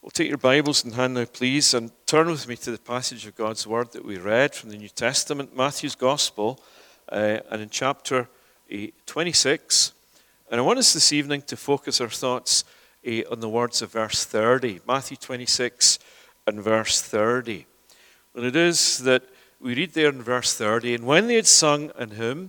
Well, take your Bibles in hand now, please, and turn with me to the passage of God's Word that we read from the New Testament, Matthew's Gospel, and in chapter 26. And I want us this evening to focus our thoughts on the words of verse 30, Matthew 26 and verse 30. And it is that we read there in verse 30, and when they had sung a hymn,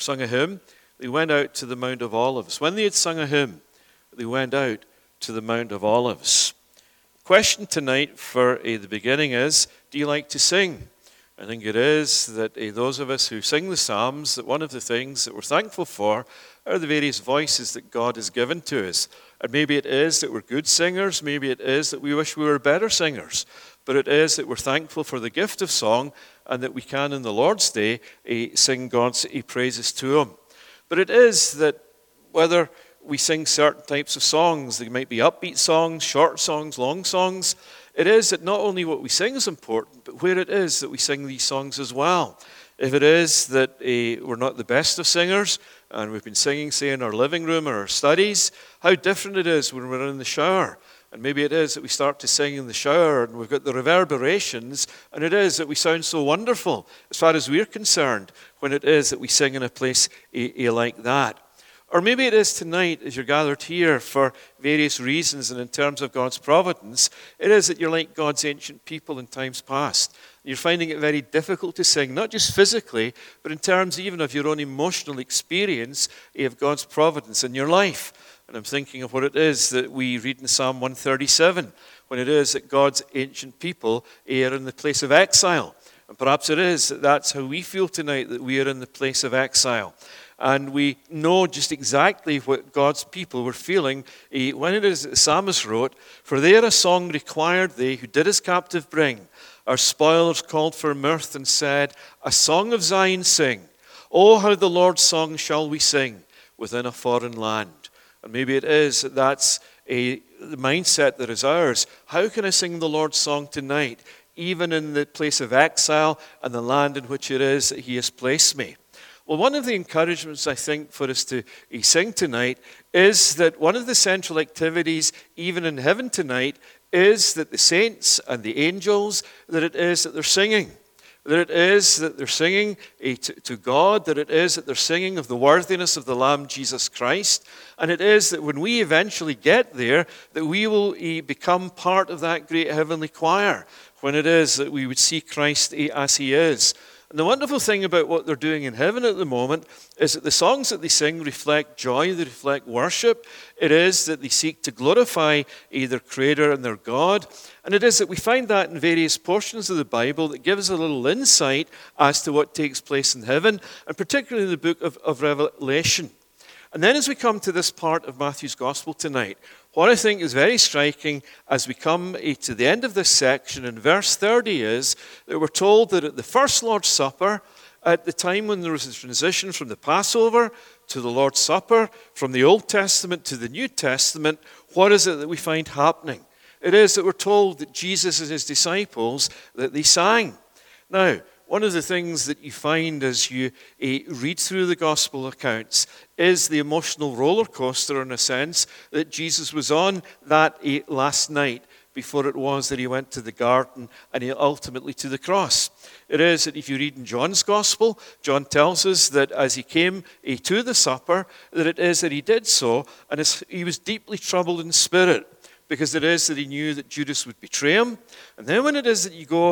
they went out to the Mount of Olives. When they had sung a hymn, they went out to the Mount of Olives. Question tonight for the beginning is, do you like to sing? I think it is that those of us who sing the Psalms, that one of the things that we're thankful for are the various voices that God has given to us. And maybe it is that we're good singers, maybe it is that we wish we were better singers, but it is that we're thankful for the gift of song and that we can in the Lord's Day sing God's praises to Him. But it is that whether we sing certain types of songs, they might be upbeat songs, short songs, long songs. It is that not only what we sing is important, but where it is that we sing these songs as well. If it is that we're not the best of singers, and we've been singing, say, in our living room or our studies, how different it is when we're in the shower. And maybe it is that we start to sing in the shower and we've got the reverberations, and it is that we sound so wonderful as far as we're concerned when it is that we sing in a place like that. Or maybe it is tonight, as you're gathered here for various reasons and in terms of God's providence, it is that you're like God's ancient people in times past. You're finding it very difficult to sing, not just physically, but in terms even of your own emotional experience of God's providence in your life. And I'm thinking of what it is that we read in Psalm 137, when it is that God's ancient people are in the place of exile. And perhaps it is that that's how we feel tonight, that we are in the place of exile. And we know just exactly what God's people were feeling when it is that the psalmist wrote, "For there a song required they who did us captive bring. Our spoilers called for mirth and said, a song of Zion sing. Oh, how the Lord's song shall we sing within a foreign land." And maybe it is that that's the mindset that is ours. How can I sing the Lord's song tonight, even in the place of exile and the land in which it is that He has placed me? Well, one of the encouragements, I think, for us to sing tonight is that one of the central activities, even in heaven tonight, is that the saints and the angels, that it is that they're singing. That it is that they're singing to God, that it is that they're singing of the worthiness of the Lamb, Jesus Christ. And it is that when we eventually get there, that we will become part of that great heavenly choir, when it is that we would see Christ as He is. And the wonderful thing about what they're doing in heaven at the moment is that the songs that they sing reflect joy, they reflect worship. It is that they seek to glorify their Creator and their God. And it is that we find that in various portions of the Bible that give us a little insight as to what takes place in heaven, and particularly in the book of Revelation. And then as we come to this part of Matthew's Gospel tonight, what I think is very striking as we come to the end of this section in verse 30 is that we're told that at the first Lord's Supper, at the time when there was a transition from the Passover to the Lord's Supper, from the Old Testament to the New Testament, what is it that we find happening? It is that we're told that Jesus and His disciples, that they sang. Now, one of the things that you find as you read through the gospel accounts is the emotional roller coaster, in a sense, that Jesus was on that last night before it was that He went to the garden and ultimately to the cross. It is that if you read in John's gospel, John tells us that as He came to the supper, that it is that He did so, and He was deeply troubled in spirit, because it is that He knew that Judas would betray Him. And then when it is that you go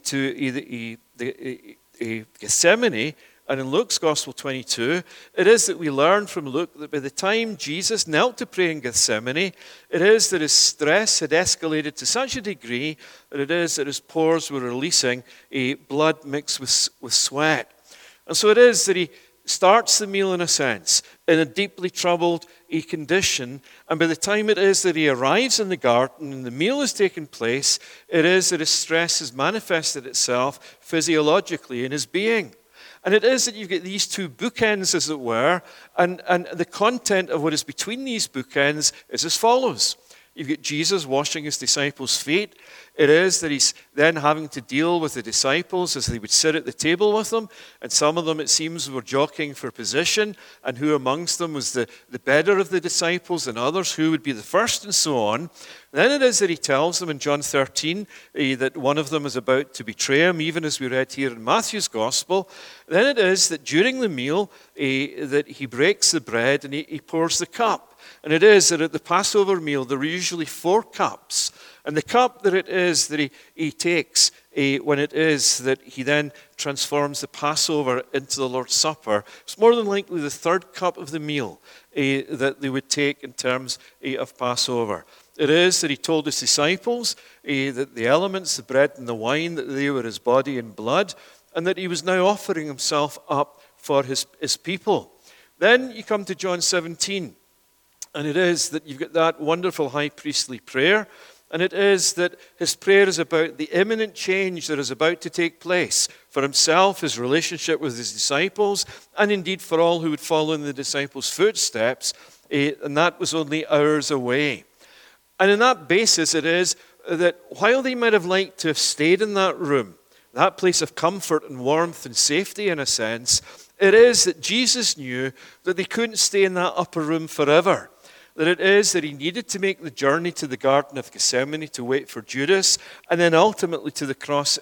to Gethsemane, and in Luke's Gospel 22, it is that we learn from Luke that by the time Jesus knelt to pray in Gethsemane, it is that his stress had escalated to such a degree that it is that his pores were releasing blood mixed with sweat. And so it is that He starts the meal, in a sense, in a deeply troubled condition. And by the time it is that He arrives in the garden and the meal has taken place, it is that his stress has manifested itself physiologically in his being. And it is that you get these two bookends, as it were, and the content of what is between these bookends is as follows. You've got Jesus washing his disciples' feet. It is that he's then having to deal with the disciples as they would sit at the table with them. And some of them, it seems, were jockeying for position. And who amongst them was the better of the disciples, and others who would be the first, and so on. Then it is that he tells them in John 13 that one of them is about to betray him, even as we read here in Matthew's Gospel. Then it is that during the meal that he breaks the bread and he pours the cup. And it is that at the Passover meal there were usually 4 cups. And the cup that it is that he takes when it is that he then transforms the Passover into the Lord's Supper, it's more than likely the 3rd cup of the meal that they would take in terms of Passover. It is that he told his disciples that the elements, the bread and the wine, that they were his body and blood, and that he was now offering himself up for his people. Then you come to John 17. And it is that you've got that wonderful high priestly prayer. And it is that his prayer is about the imminent change that is about to take place for himself, his relationship with his disciples, and indeed for all who would follow in the disciples' footsteps. And that was only hours away. And in that basis, it is that while they might have liked to have stayed in that room, that place of comfort and warmth and safety in a sense, it is that Jesus knew that they couldn't stay in that upper room forever. That it is that he needed to make the journey to the Garden of Gethsemane to wait for Judas, and then ultimately to the cross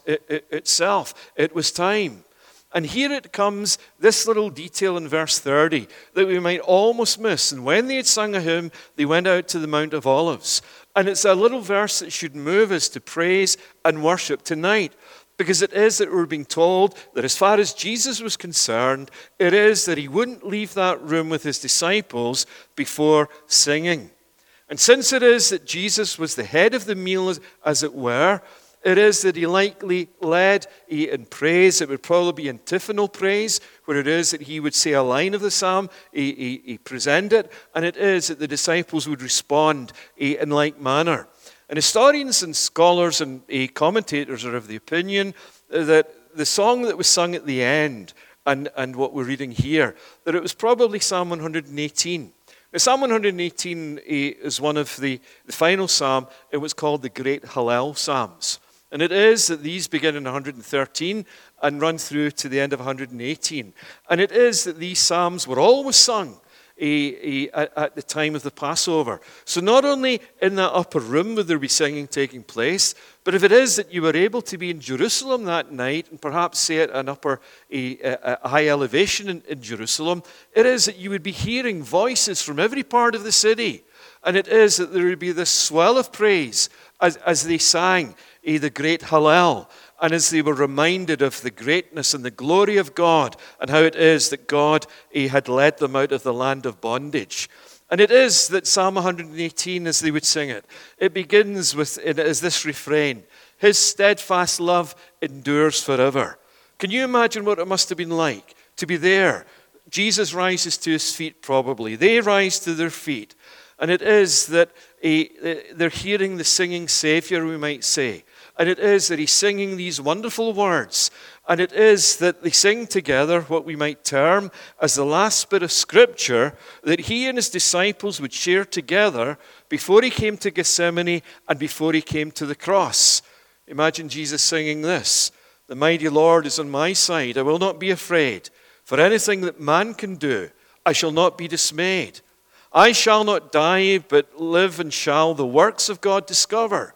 itself. It was time. And here it comes, this little detail in verse 30 that we might almost miss. And when they had sung a hymn, they went out to the Mount of Olives. And it's a little verse that should move us to praise and worship tonight. Because it is that we're being told that as far as Jesus was concerned, it is that he wouldn't leave that room with his disciples before singing. And since it is that Jesus was the head of the meal, as it were, it is that he likely led in praise. It would probably be antiphonal praise, where it is that he would say a line of the psalm, he present it, and it is that the disciples would respond in like manner. And historians and scholars and commentators are of the opinion that the song that was sung at the end and what we're reading here, that it was probably Psalm 118. Now, Psalm 118 is one of the final psalm. It was called the Great Hallel Psalms. And it is that these begin in 113 and run through to the end of 118. And it is that these psalms were always sung at the time of the Passover. So not only in that upper room would there be singing taking place, but if it is that you were able to be in Jerusalem that night, and perhaps say at an a high elevation in Jerusalem, it is that you would be hearing voices from every part of the city. And it is that there would be this swell of praise as they sang the great Hallel, and as they were reminded of the greatness and the glory of God, and how it is that God had led them out of the land of bondage. And it is that Psalm 118, as they would sing it, it begins with as this refrain: his steadfast love endures forever. Can you imagine what it must have been like to be there? Jesus rises to his feet probably. They rise to their feet. And it is that they're hearing the singing Savior, we might say. And it is that he's singing these wonderful words. And it is that they sing together what we might term as the last bit of Scripture that he and his disciples would share together before he came to Gethsemane and before he came to the cross. Imagine Jesus singing this: "The mighty Lord is on my side. I will not be afraid. For anything that man can do, I shall not be dismayed. I shall not die, but live and shall the works of God discover.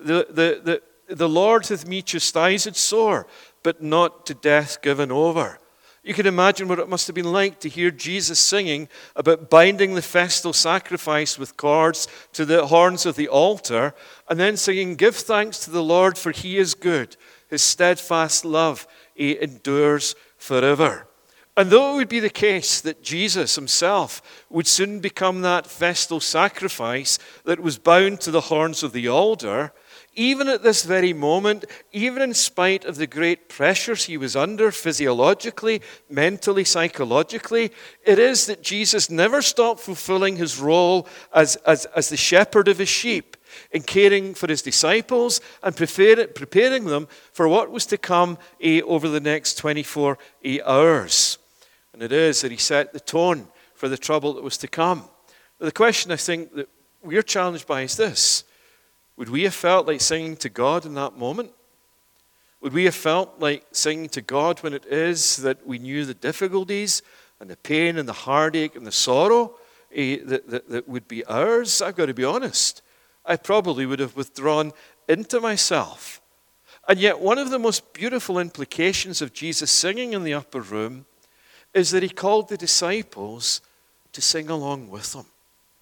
The Lord hath me chastised sore, but not to death given over." You can imagine what it must have been like to hear Jesus singing about binding the festal sacrifice with cords to the horns of the altar, and then singing, "Give thanks to the Lord, for he is good. His steadfast love endures forever." And though it would be the case that Jesus himself would soon become that festal sacrifice that was bound to the horns of the altar, even at this very moment, even in spite of the great pressures he was under physiologically, mentally, psychologically, it is that Jesus never stopped fulfilling his role as the shepherd of his sheep, in caring for his disciples and preparing them for what was to come over the next 24 hours. And it is that he set the tone for the trouble that was to come. The question I think that we're challenged by is this. Would we have felt like singing to God in that moment? Would we have felt like singing to God when it is that we knew the difficulties and the pain and the heartache and the sorrow that would be ours? I've got to be honest. I probably would have withdrawn into myself. And yet one of the most beautiful implications of Jesus singing in the upper room is that he called the disciples to sing along with him.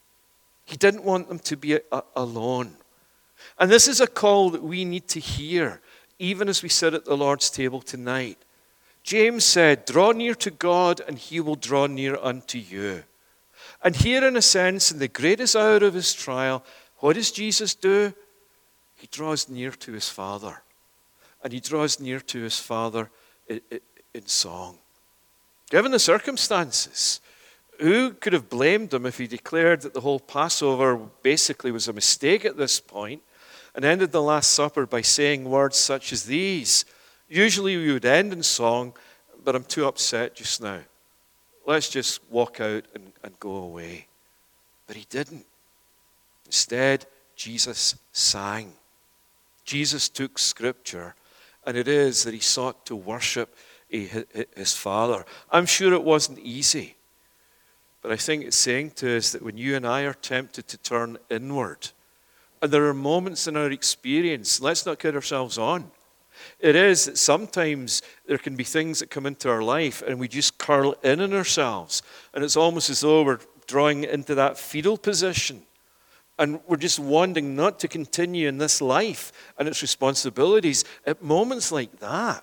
He didn't want them to be alone. And this is a call that we need to hear, even as we sit at the Lord's table tonight. James said, draw near to God and he will draw near unto you. And here, in a sense, in the greatest hour of his trial, what does Jesus do? He draws near to his Father. And he draws near to his Father in song. Given the circumstances, who could have blamed him if he declared that the whole Passover basically was a mistake at this point and ended the Last Supper by saying words such as these? Usually we would end in song, but I'm too upset just now. Let's just walk out and go away. But he didn't. Instead, Jesus sang. Jesus took Scripture, and it is that he sought to worship his Father. I'm sure it wasn't easy. But I think it's saying to us that when you and I are tempted to turn inward, and there are moments in our experience, let's not kid ourselves on. It is that sometimes there can be things that come into our life and we just curl in on ourselves. And it's almost as though we're drawing into that fetal position. And we're just wanting not to continue in this life and its responsibilities. At moments like that,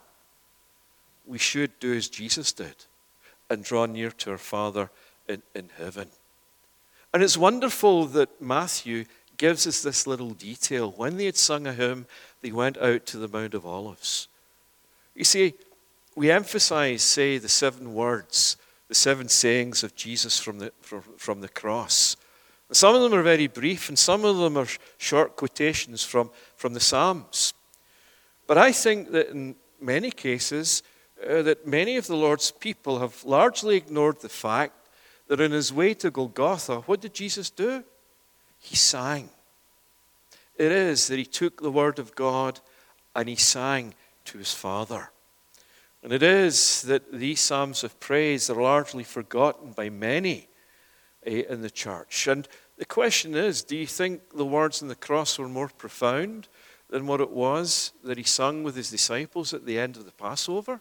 we should do as Jesus did and draw near to our Father in heaven. And it's wonderful that Matthew gives us this little detail. When they had sung a hymn, they went out to the Mount of Olives. You see, we emphasize, say, the 7 words, the 7 sayings of Jesus from the cross. Some of them are very brief, and some of them are short quotations from the Psalms. But I think that in many cases, that many of the Lord's people have largely ignored the fact that in his way to Golgotha, what did Jesus do? He sang. It is that he took the word of God and he sang to his Father. And it is that these psalms of praise are largely forgotten by many in the church. And the question is, do you think the words on the cross were more profound than what it was that he sung with his disciples at the end of the Passover?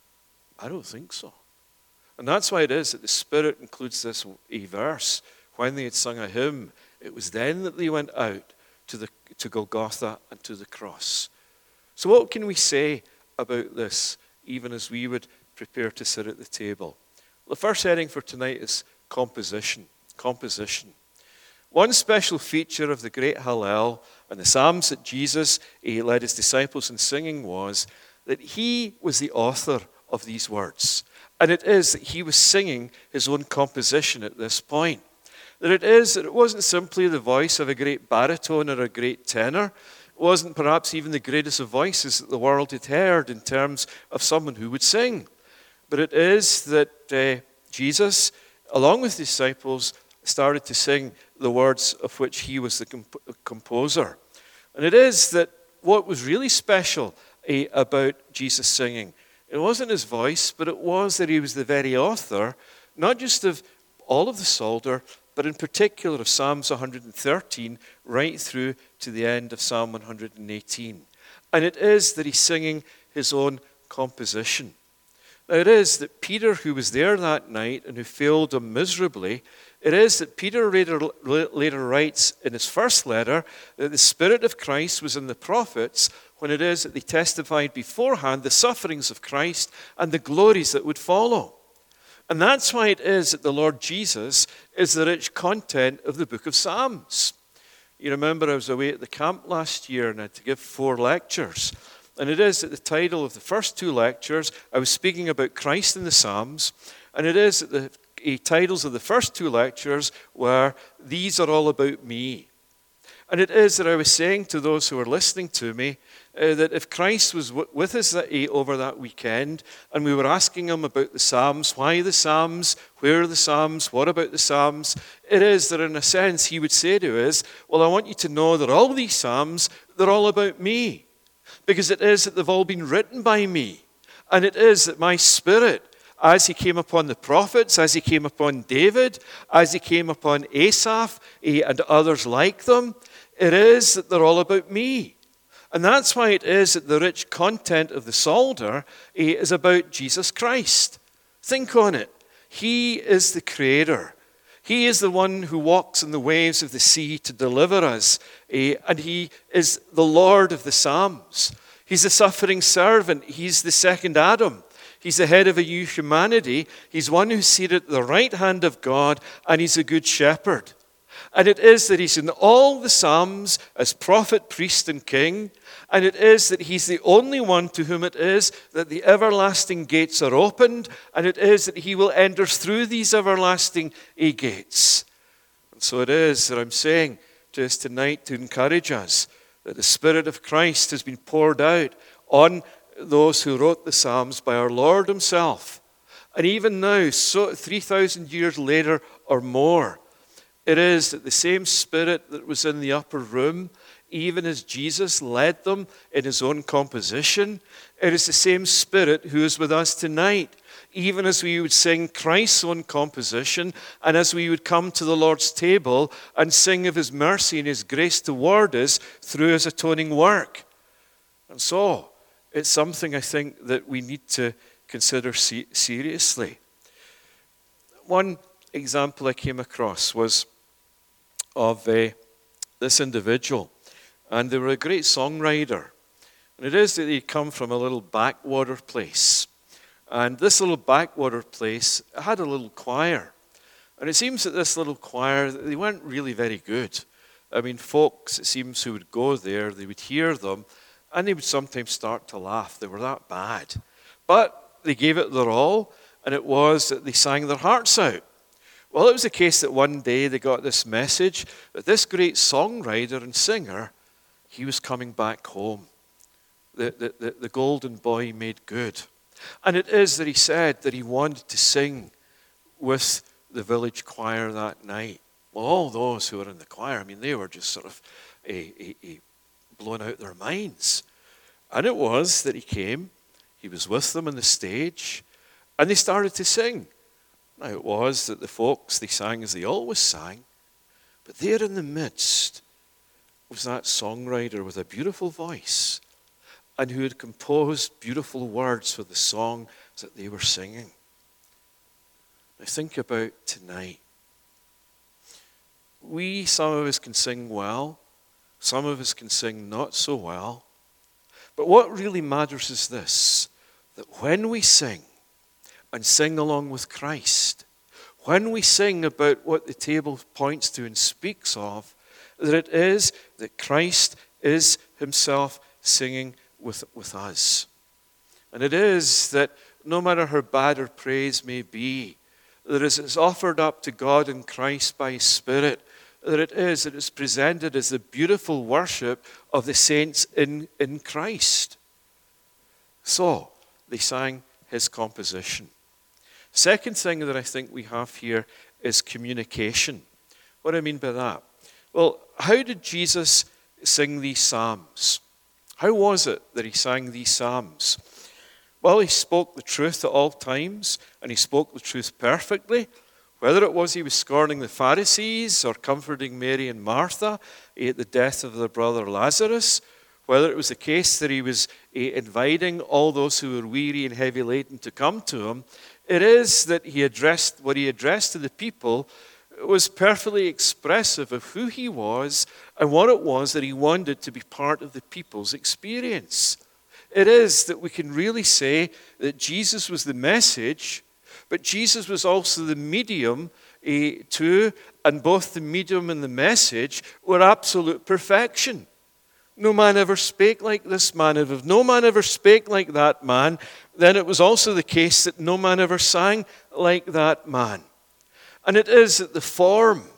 I don't think so. And that's why it is that the Spirit includes this verse. When they had sung a hymn, it was then that they went out to Golgotha and to the cross. So what can we say about this, even as we would prepare to sit at the table? The first heading for tonight is composition. Composition. One special feature of the great Hallel and the Psalms that Jesus led his disciples in singing was that he was the author of these words. And it is that he was singing his own composition at this point. That it is that it wasn't simply the voice of a great baritone or a great tenor. It wasn't perhaps even the greatest of voices that the world had heard in terms of someone who would sing. But it is that Jesus, along with his disciples, started to sing the words of which he was the composer. And it is that what was really special about Jesus singing, it wasn't his voice, but it was that he was the very author, not just of all of the Psalter, but in particular of Psalms 113, right through to the end of Psalm 118. And it is that he's singing his own composition. Now it is that Peter, who was there that night and who failed him miserably, it is that Peter later writes in his first letter that the Spirit of Christ was in the prophets when it is that they testified beforehand the sufferings of Christ and the glories that would follow. And that's why it is that the Lord Jesus is the rich content of the book of Psalms. You remember I was away at the camp last year and I had to give 4 lectures. And it is that the title of the first 2 lectures, I was speaking about Christ in the Psalms. And it is that the titles of the first 2 lectures were, These Are All About Me. And it is that I was saying to those who are listening to me that if Christ was with us over that weekend and we were asking him about the Psalms, why the Psalms, where are the Psalms, what about the Psalms, it is that in a sense he would say to us, well, I want you to know that all these Psalms, they're all about me. Because it is that they've all been written by me. And it is that my Spirit, as he came upon the prophets, as he came upon David, as he came upon Asaph and others like them, it is that they're all about me. And that's why it is that the rich content of the Psalter is about Jesus Christ. Think on it. He is the Creator. He is the one who walks in the waves of the sea to deliver us. And he is the Lord of the Psalms. He's the suffering servant. He's the second Adam. He's the head of a new humanity. He's one who's seated at the right hand of God, and he's a good shepherd. And it is that he's in all the Psalms as prophet, priest, and king. And it is that he's the only one to whom it is that the everlasting gates are opened. And it is that he will enter through these everlasting gates. And so it is that I'm saying to us tonight to encourage us that the Spirit of Christ has been poured out on those who wrote the Psalms by our Lord himself. And even now, 3,000 years later or more, it is that the same Spirit that was in the upper room, even as Jesus led them in his own composition, it is the same Spirit who is with us tonight, even as we would sing Christ's own composition, and as we would come to the Lord's table and sing of his mercy and his grace toward us through his atoning work. And so, it's something I think that we need to consider seriously. One example I came across was of this individual. And they were a great songwriter. And it is that he'd come from a little backwater place. And this little backwater place had a little choir. And it seems that this little choir, they weren't really very good. I mean, folks, it seems, who would go there, they would hear them, and they would sometimes start to laugh. They were that bad. But they gave it their all, and it was that they sang their hearts out. Well, it was the case that one day they got this message that this great songwriter and singer, he was coming back home. The golden boy made good. And it is that he said that he wanted to sing with the village choir that night. Well, all those who were in the choir, I mean, they were just sort of blown out their minds. And it was that he came, he was with them on the stage, and they started to sing. Now, it was that the folks, they sang as they always sang, but there in the midst was that songwriter with a beautiful voice and who had composed beautiful words for the song that they were singing. Now, think about tonight. Some of us can sing well, some of us can sing not so well, but what really matters is this, that when we sing, and sing along with Christ, when we sing about what the table points to and speaks of, that it is that Christ is himself singing with us. And it is that no matter how bad our praise may be, that as it's offered up to God in Christ by his Spirit, that it is presented as the beautiful worship of the saints in Christ. So, they sang his composition. Second thing that I think we have here is communication. What do I mean by that? Well, how did Jesus sing these psalms? How was it that he sang these psalms? Well, he spoke the truth at all times, and he spoke the truth perfectly. Whether it was he was scorning the Pharisees or comforting Mary and Martha at the death of their brother Lazarus, whether it was the case that he was inviting all those who were weary and heavy laden to come to him, it is that what he addressed to the people was perfectly expressive of who he was and what it was that he wanted to be part of the people's experience. It is that we can really say that Jesus was the message, but Jesus was also the medium too, and both the medium and the message were absolute perfection. No man ever spake like this man, and if no man ever spake like that man, then it was also the case that no man ever sang like that man. And it is that the form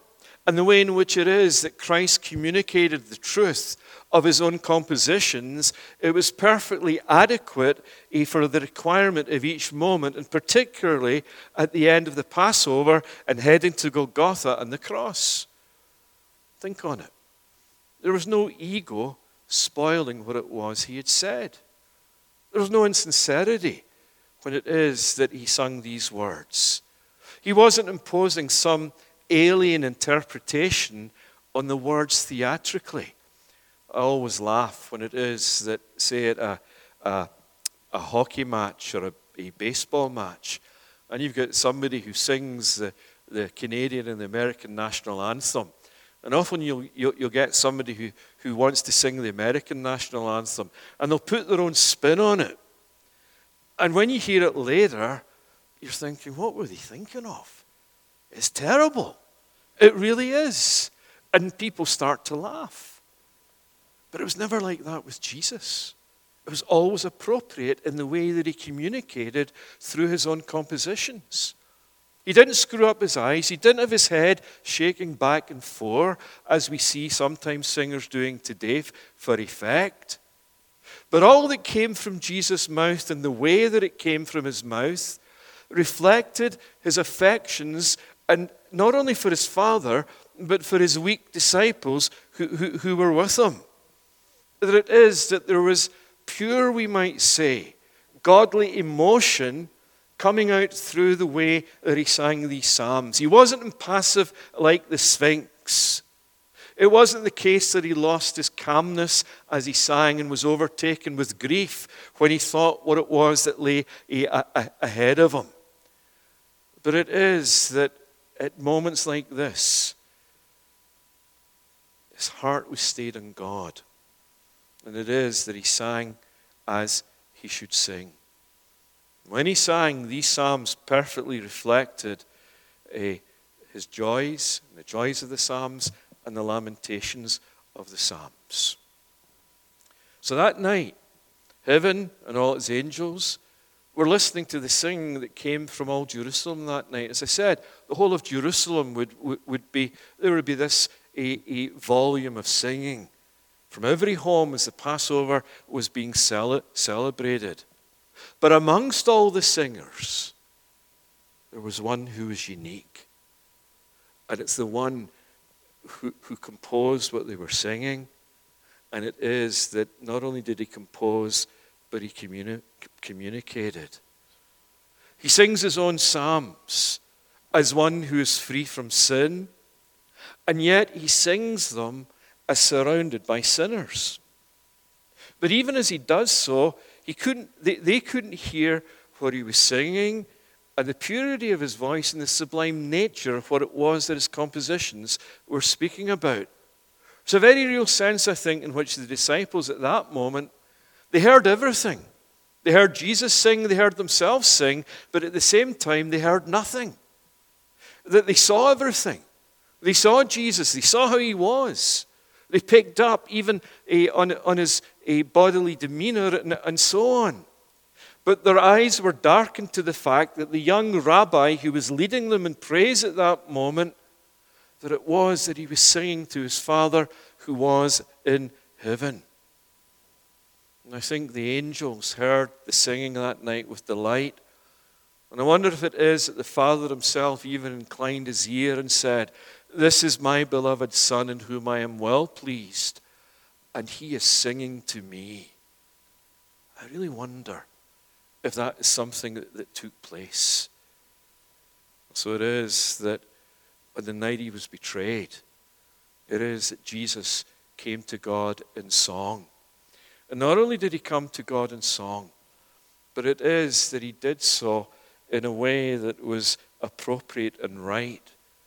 and the way in which it is that Christ communicated the truth of his own compositions, it was perfectly adequate for the requirement of each moment, and particularly at the end of the Passover and heading to Golgotha and the cross. Think on it. There was no ego spoiling what it was he had said. There was no insincerity when it is that he sung these words. He wasn't imposing some alien interpretation on the words theatrically. I always laugh when it is that, say, at a hockey match or a baseball match, and you've got somebody who sings the Canadian and the American national anthem. And often you'll get somebody who wants to sing the American national anthem, and they'll put their own spin on it. And when you hear it later, you're thinking, what were they thinking of? It's terrible. It really is. And people start to laugh. But it was never like that with Jesus. It was always appropriate in the way that he communicated through his own compositions. He didn't screw up his eyes. He didn't have his head shaking back and forth, as we see sometimes singers doing today for effect. But all that came from Jesus' mouth and the way that it came from his mouth reflected his affections, and not only for his Father, but for his weak disciples who were with him. That it is that there was pure, we might say, godly emotion coming out through the way that he sang these psalms. He wasn't impassive like the Sphinx. It wasn't the case that he lost his calmness as he sang and was overtaken with grief when he thought what it was that lay ahead of him. But it is that at moments like this, his heart was stayed on God. And it is that he sang as he should sing. When he sang, these psalms perfectly reflected his joys, the joys of the psalms, and the lamentations of the psalms. So that night, heaven and all its angels were listening to the singing that came from all Jerusalem that night. As I said, the whole of Jerusalem would be this a volume of singing from every home as the Passover was being celebrated. But amongst all the singers, there was one who was unique. And it's the one who composed what they were singing. And it is that not only did he compose, but he communicated. He sings his own psalms as one who is free from sin, and yet he sings them as surrounded by sinners. But even as he does so, they couldn't hear what he was singing, and the purity of his voice and the sublime nature of what it was that his compositions were speaking about. There's a very real sense, I think, in which the disciples at that moment, they heard everything. They heard Jesus sing, they heard themselves sing, but at the same time they heard nothing. That they saw everything. They saw Jesus, they saw how he was. They picked up even on his bodily demeanor and so on. But their eyes were darkened to the fact that the young rabbi who was leading them in praise at that moment, that it was that he was singing to his Father who was in heaven. And I think the angels heard the singing that night with delight. And I wonder if it is that the Father himself even inclined his ear and said, "This is my beloved Son in whom I am well pleased, and he is singing to me." I really wonder if that is something that took place. So it is that on the night he was betrayed, it is that Jesus came to God in song. And not only did he come to God in song, but it is that he did so in a way that was appropriate and right.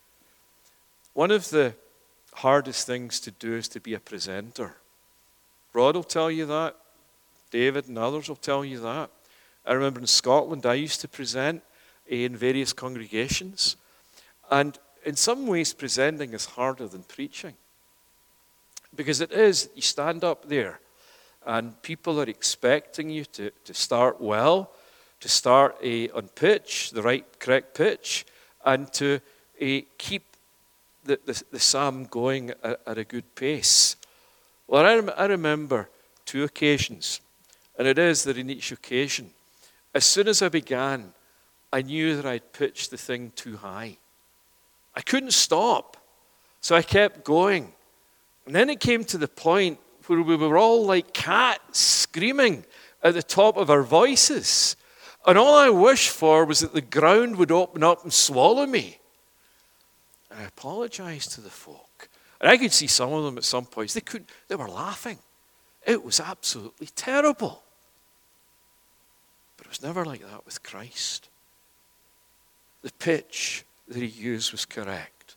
One of the hardest things to do is to be a presenter. Rod will tell you that. David and others will tell you that. I remember in Scotland, I used to present in various congregations. And in some ways, presenting is harder than preaching. Because it is, you stand up there, and people are expecting you to start well, to start on pitch, the correct pitch, and to keep the psalm going at a good pace? Well, I remember 2 occasions, and it is that in each occasion, as soon as I began, I knew that I'd pitched the thing too high. I couldn't stop, so I kept going. And then it came to the point where we were all like cats screaming at the top of our voices. And all I wished for was that the ground would open up and swallow me. And I apologized to the folk. And I could see some of them at some points. They were laughing. It was absolutely terrible. But it was never like that with Christ. The pitch that he used was correct.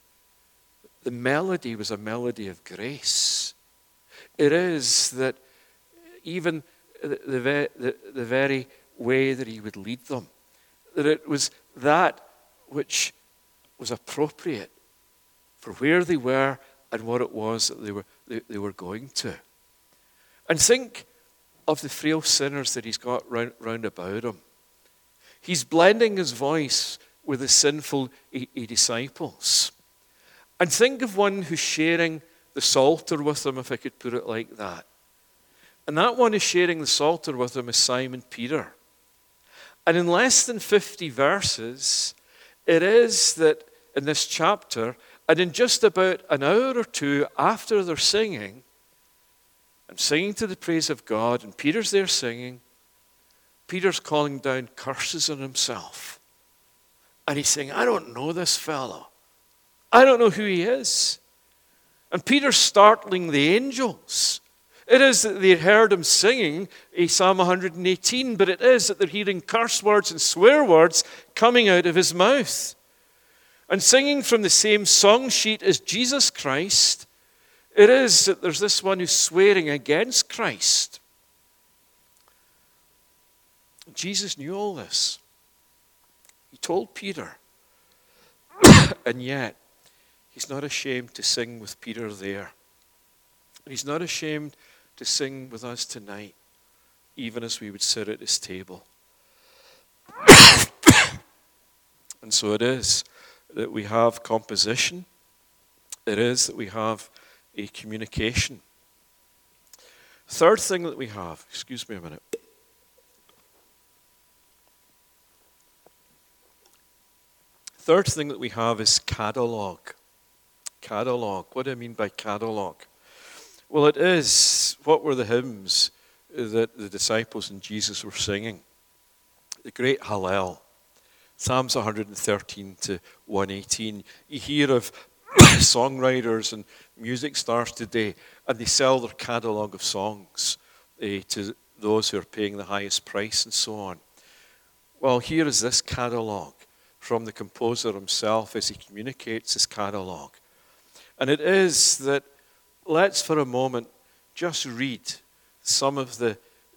The melody was a melody of grace. It is that even the very way that he would lead them, that it was that which was appropriate for where they were and what it was that they were going to. And think of the frail sinners that he's got round about him. He's blending his voice with the sinful disciples. And think of one who's sharing the Psalter with them, if I could put it like that. And that one who's sharing the Psalter with them is Simon Peter. And in less than 50 verses, it is that in this chapter, and in just about an hour or two after they're singing, and singing to the praise of God, and Peter's there singing, Peter's calling down curses on himself. And he's saying, I don't know this fellow. I don't know who he is. And Peter's startling the angels. It is that they heard him singing Psalm 118, but it is that they're hearing curse words and swear words coming out of his mouth. And singing from the same song sheet as Jesus Christ, it is that there's this one who's swearing against Christ. Jesus knew all this. He told Peter. And yet, he's not ashamed to sing with Peter there. And he's not ashamed to sing with us tonight, even as we would sit at his table. And so it is that we have composition. It is that we have a communication. Third thing that we have, excuse me a minute. Third thing that we have is catalogue. Catalogue. What do I mean by catalogue? Well, it is, what were the hymns that the disciples and Jesus were singing? The great Hallel. Psalms 113 to 118. You hear of songwriters and music stars today, and they sell their catalogue of songs to those who are paying the highest price and so on. Well, here is this catalogue from the composer himself as he communicates his catalogue. And it is that, let's for a moment just read some of the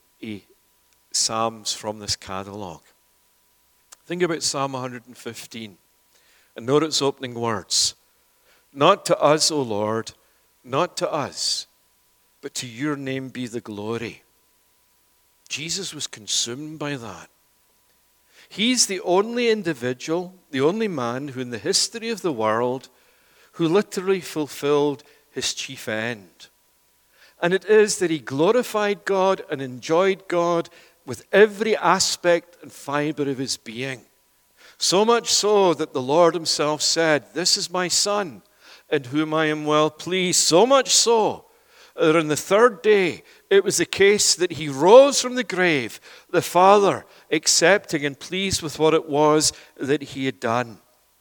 psalms from this catalogue. Think about Psalm 115 and note its opening words. Not to us, O Lord, not to us, but to your name be the glory. Jesus was consumed by that. He's the only individual, the only man who in the history of the world who literally fulfilled his chief end. And it is that he glorified God and enjoyed God with every aspect and fiber of his being. So much so that the Lord himself said, this is my Son, in whom I am well pleased. So much so that on the third day, it was the case that he rose from the grave, the Father accepting and pleased with what it was that he had done.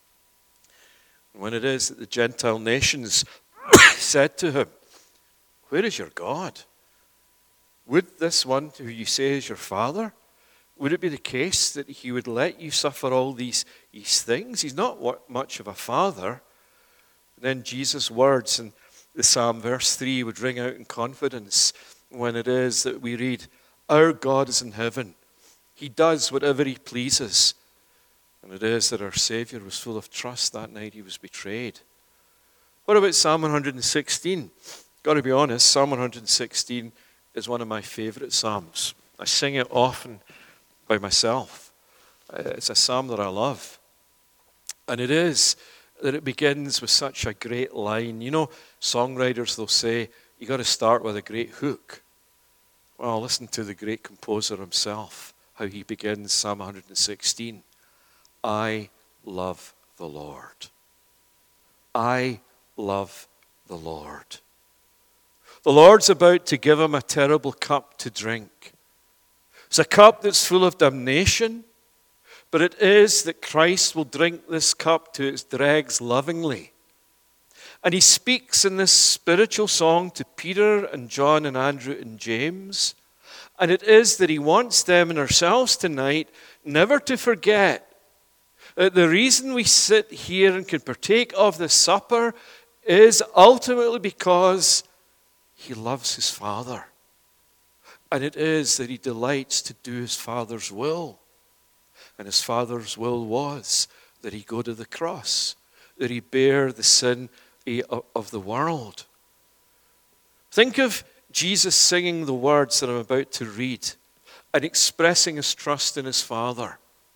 When it is that the Gentile nations said to him, where is your God? Would this one who you say is your Father, would it be the case that he would let you suffer all these things? He's not much of a father. Then Jesus' words in the Psalm verse 3 would ring out in confidence when it is that we read, our God is in heaven. He does whatever he pleases. And it is that our Savior was full of trust that night he was betrayed. What about Psalm 116? Got to be honest, Psalm 116 is one of my favorite psalms. I sing it often by myself. It's a psalm that I love. And it is that it begins with such a great line. You know, songwriters, they'll say, you got to start with a great hook. Well, listen to the great composer himself, how he begins Psalm 116. I love the Lord. I love the Lord. The Lord's about to give him a terrible cup to drink. It's a cup that's full of damnation, but it is that Christ will drink this cup to its dregs lovingly. And he speaks in this spiritual song to Peter and John and Andrew and James. And it is that he wants them and ourselves tonight never to forget that the reason we sit here and can partake of the supper is ultimately because he loves his Father. And it is that he delights to do his Father's will. And his Father's will was that he go to the cross, that he bear the sin of the world. Think of Jesus singing the words that I'm about to read and expressing his trust in his Father.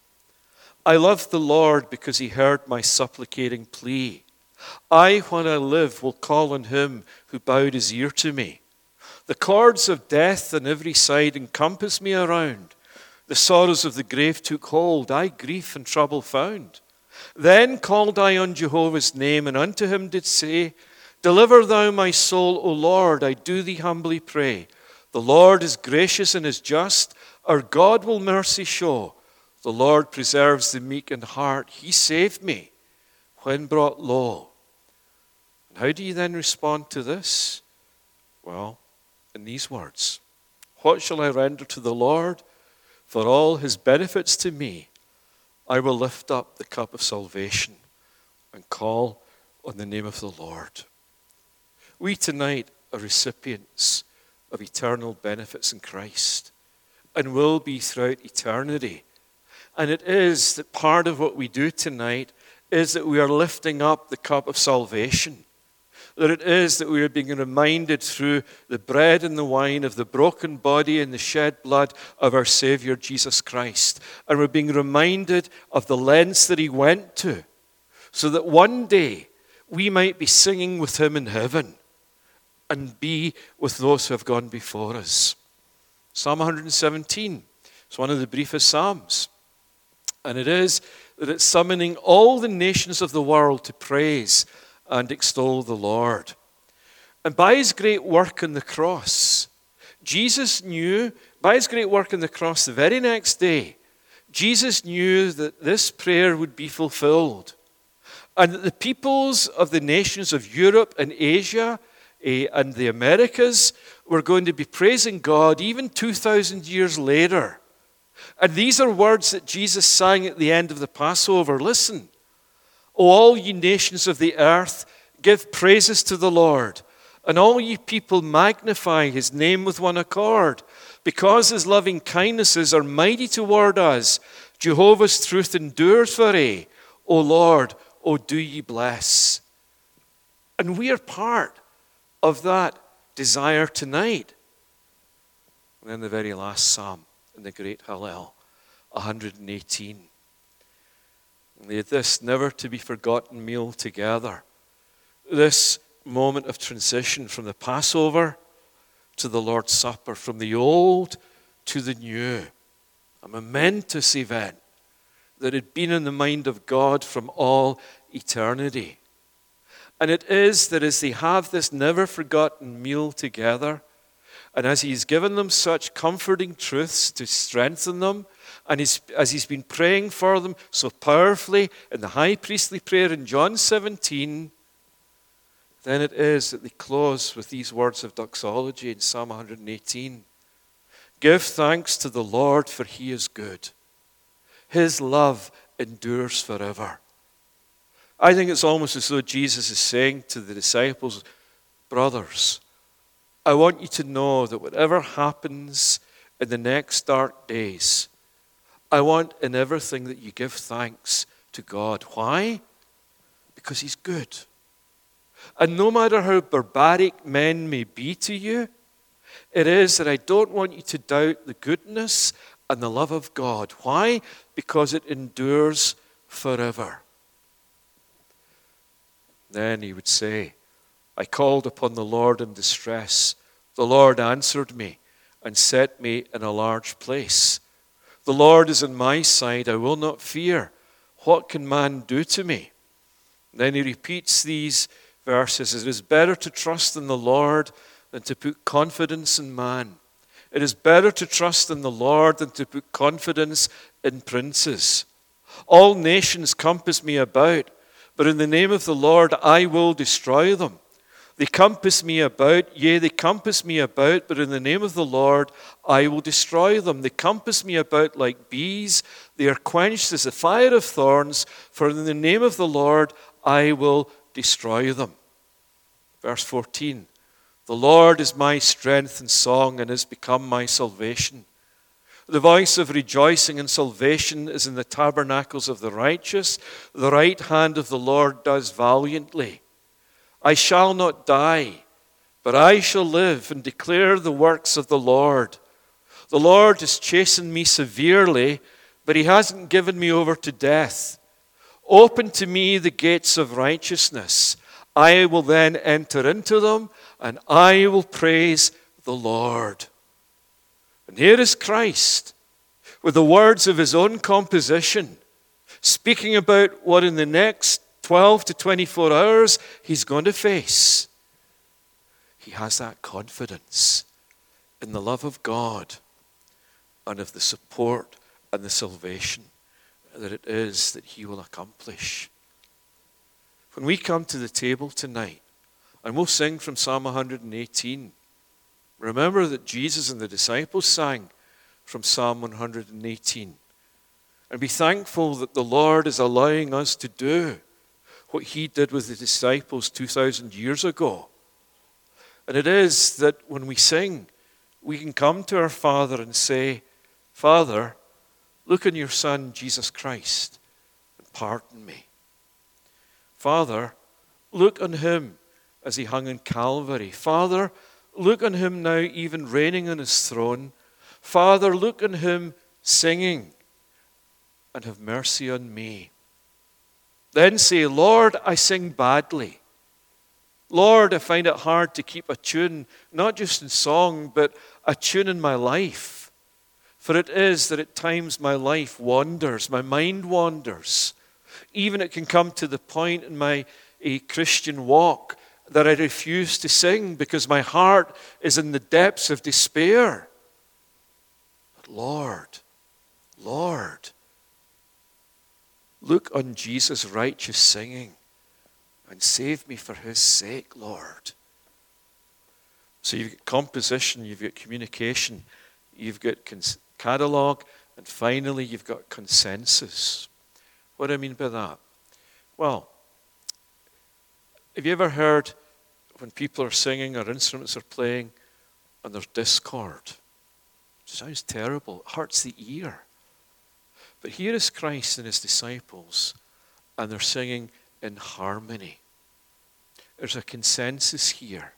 I love the Lord because he heard my supplicating plea. I, when I live, will call on him who bowed his ear to me. The cords of death on every side encompass me around. The sorrows of the grave took hold. I grief and trouble found. Then called I on Jehovah's name, and unto him did say, Deliver thou my soul, O Lord, I do thee humbly pray. The Lord is gracious and is just. Our God will mercy show. The Lord preserves the meek in heart. He saved me when brought low. And how do you then respond to this? Well, in these words. What shall I render to the Lord for all his benefits to me? I will lift up the cup of salvation and call on the name of the Lord. We tonight are recipients of eternal benefits in Christ and will be throughout eternity. And it is that part of what we do tonight is that we are lifting up the cup of salvation. That it is that we are being reminded through the bread and the wine of the broken body and the shed blood of our Savior Jesus Christ. And we're being reminded of the lengths that he went to so that one day we might be singing with him in heaven and be with those who have gone before us. Psalm 117 is one of the briefest psalms. And it is that it's summoning all the nations of the world to praise and extol the Lord. And by his great work on the cross, Jesus knew, by his great work on the cross the very next day, Jesus knew that this prayer would be fulfilled. And that the peoples of the nations of Europe and Asia and the Americas were going to be praising God even 2,000 years later. And these are words that Jesus sang at the end of the Passover. Listen, O all ye nations of the earth, give praises to the Lord. And all ye people magnify his name with one accord. Because his loving kindnesses are mighty toward us. Jehovah's truth endures for aye. O Lord, O do ye bless. And we are part of that desire tonight. And then the very last psalm in the great Hallel, 118. And they had this never to be forgotten meal together. This moment of transition from the Passover to the Lord's Supper, from the old to the new. A momentous event that had been in the mind of God from all eternity. And it is that as they have this never forgotten meal together, and as he's given them such comforting truths to strengthen them, and as he's been praying for them so powerfully in the high priestly prayer in John 17, then it is that they close with these words of doxology in Psalm 118. Give thanks to the Lord, for he is good. His love endures forever. I think it's almost as though Jesus is saying to the disciples, brothers, I want you to know that whatever happens in the next dark days, I want in everything that you give thanks to God. Why? Because he's good. And no matter how barbaric men may be to you, it is that I don't want you to doubt the goodness and the love of God. Why? Because it endures forever. Then he would say, I called upon the Lord in distress. The Lord answered me and set me in a large place. The Lord is on my side. I will not fear. What can man do to me? Then he repeats these verses. It is better to trust in the Lord than to put confidence in man. It is better to trust in the Lord than to put confidence in princes. All nations compass me about, but in the name of the Lord I will destroy them. They compass me about, yea, they compass me about, but in the name of the Lord I will destroy them. They compass me about like bees. They are quenched as the fire of thorns, for in the name of the Lord I will destroy them. Verse 14, the Lord is my strength and song and has become my salvation. The voice of rejoicing and salvation is in the tabernacles of the righteous. The right hand of the Lord does valiantly. I shall not die, but I shall live and declare the works of the Lord. The Lord has chastened me severely, but he hasn't given me over to death. Open to me the gates of righteousness. I will then enter into them, and I will praise the Lord. And here is Christ, with the words of his own composition, speaking about what in the next 12 to 24 hours he's going to face. He has that confidence in the love of God and of the support and the salvation that it is that he will accomplish. When we come to the table tonight, and we'll sing from Psalm 118, remember that Jesus and the disciples sang from Psalm 118. And be thankful that the Lord is allowing us to do what he did with the disciples 2,000 years ago. And it is that when we sing, we can come to our Father and say, Father, look on your Son, Jesus Christ, and pardon me. Father, look on him as he hung on Calvary. Father, look on him now even reigning on his throne. Father, look on him singing, and have mercy on me. Then say, Lord, I sing badly. Lord, I find it hard to keep a tune, not just in song, but a tune in my life. For it is that at times my life wanders, my mind wanders. Even it can come to the point in my Christian walk that I refuse to sing because my heart is in the depths of despair. But Lord, look on Jesus' righteous singing and save me for his sake, Lord. So you've got composition, you've got communication, you've got catalog, and finally you've got consensus. What do I mean by that? Well, have you ever heard when people are singing or instruments are playing and there's discord? It sounds terrible. It hurts the ear. But here is Christ and his disciples, and they're singing in harmony. There's a consensus here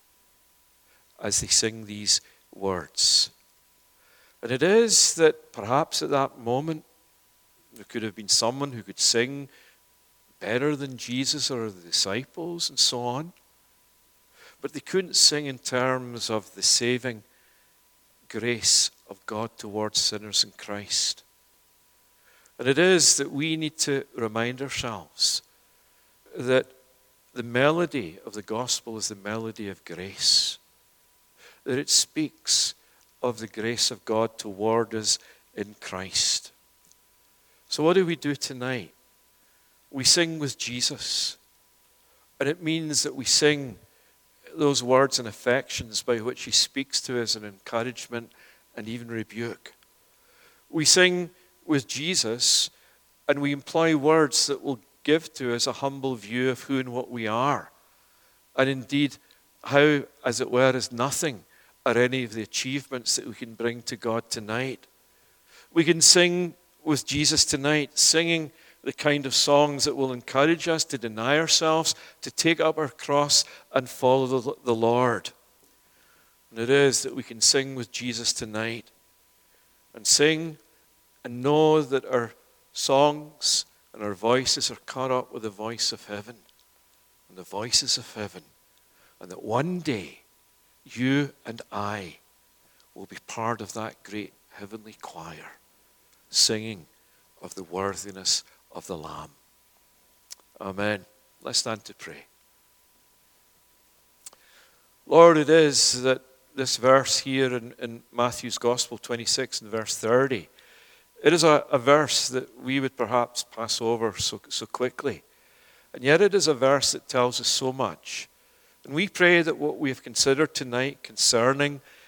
as they sing these words. And it is that perhaps at that moment, there could have been someone who could sing better than Jesus or the disciples and so on. But they couldn't sing in terms of the saving grace of God towards sinners in Christ. And it is that we need to remind ourselves that the melody of the gospel is the melody of grace. That it speaks of the grace of God toward us in Christ. So what do we do tonight? We sing with Jesus. And it means that we sing those words and affections by which he speaks to us in encouragement and even rebuke. We sing with Jesus, and we employ words that will give to us a humble view of who and what we are. And indeed, how, as it were, is nothing are any of the achievements that we can bring to God tonight. We can sing with Jesus tonight, singing the kind of songs that will encourage us to deny ourselves, to take up our cross and follow the Lord. And it is that we can sing with Jesus tonight and sing and know that our songs and our voices are caught up with the voice of heaven. and the voices of heaven, and that one day you and I will be part of that great heavenly choir, singing of the worthiness of the Lamb. Amen. Let's stand to pray. Lord, it is that this verse here in Matthew's Gospel 26 and verse 30, it is a verse that we would perhaps pass over so quickly. And yet it is a verse that tells us so much. And we pray that what we have considered tonight concerning